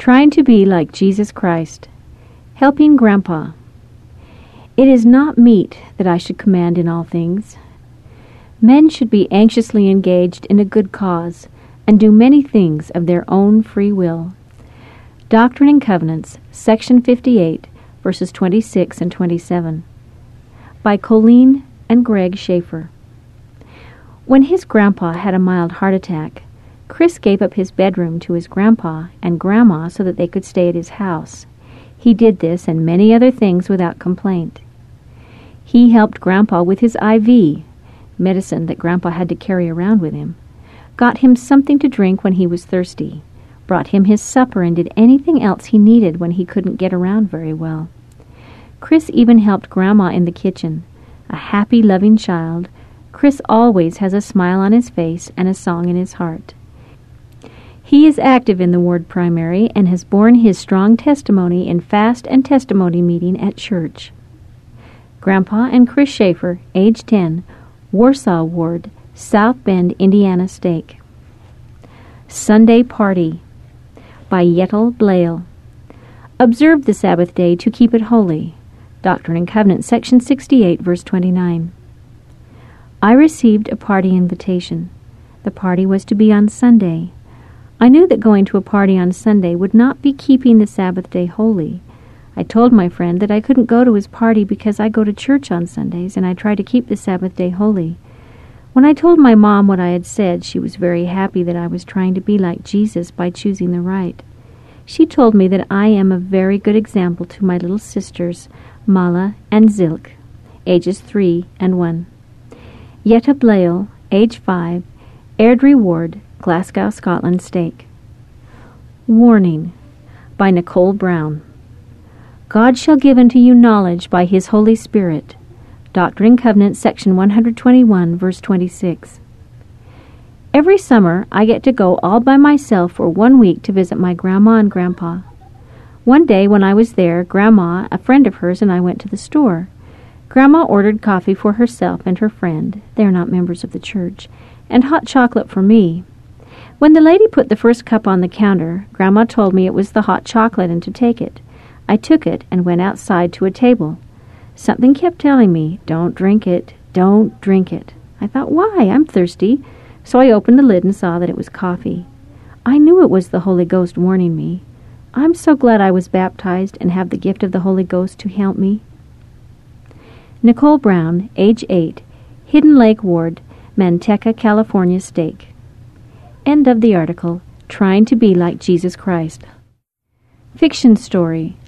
Trying to be like Jesus Christ. Helping Grandpa. It is not meet that I should command in all things. Men should be anxiously engaged in a good cause, and do many things of their own free will. Doctrine and Covenants, section 58, verses 26 and 27. By Colleen and Greg Schaefer. When his grandpa had a mild heart attack, Chris gave up his bedroom to his grandpa and grandma so that they could stay at his house. He did this and many other things without complaint. He helped Grandpa with his IV, medicine that Grandpa had to carry around with him, got him something to drink when he was thirsty, brought him his supper, and did anything else he needed when he couldn't get around very well. Chris even helped Grandma in the kitchen. A happy, loving child, Chris always has a smile on his face and a song in his heart. He is active in the Ward Primary and has borne his strong testimony in fast and testimony meeting at church. Grandpa and Chris Schaefer, age 10, Warsaw Ward, South Bend, Indiana Stake. Sunday Party by Yetel Blale. Observe the Sabbath day to keep it holy. Doctrine and Covenants, section 68, verse 29. I received a party invitation. The party was to be on Sunday. I knew that going to a party on Sunday would not be keeping the Sabbath day holy. I told my friend that I couldn't go to his party because I go to church on Sundays and I try to keep the Sabbath day holy. When I told my mom what I had said, she was very happy that I was trying to be like Jesus by choosing the right. She told me that I am a very good example to my little sisters, Mala and Zilk, ages 3 and 1. Yetta Blale, age 5, Airdrie Ward, Glasgow, Scotland Stake. Warning by Nicole Brown. God shall give unto you knowledge by his Holy Spirit. Doctrine and Covenants, section 121, verse 26. Every summer I get to go all by myself for 1 week to visit my grandma and grandpa. One day when I was there, Grandma, a friend of hers, and I went to the store. Grandma ordered coffee for herself and her friend, they are not members of the church, and hot chocolate for me. When the lady put the first cup on the counter, Grandma told me it was the hot chocolate and to take it. I took it and went outside to a table. Something kept telling me, don't drink it, don't drink it. I thought, why? I'm thirsty. So I opened the lid and saw that it was coffee. I knew it was the Holy Ghost warning me. I'm so glad I was baptized and have the gift of the Holy Ghost to help me. Nicole Brown, age 8, Hidden Lake Ward, Manteca, California Stake. End of the article, Trying to be like Jesus Christ. Fiction story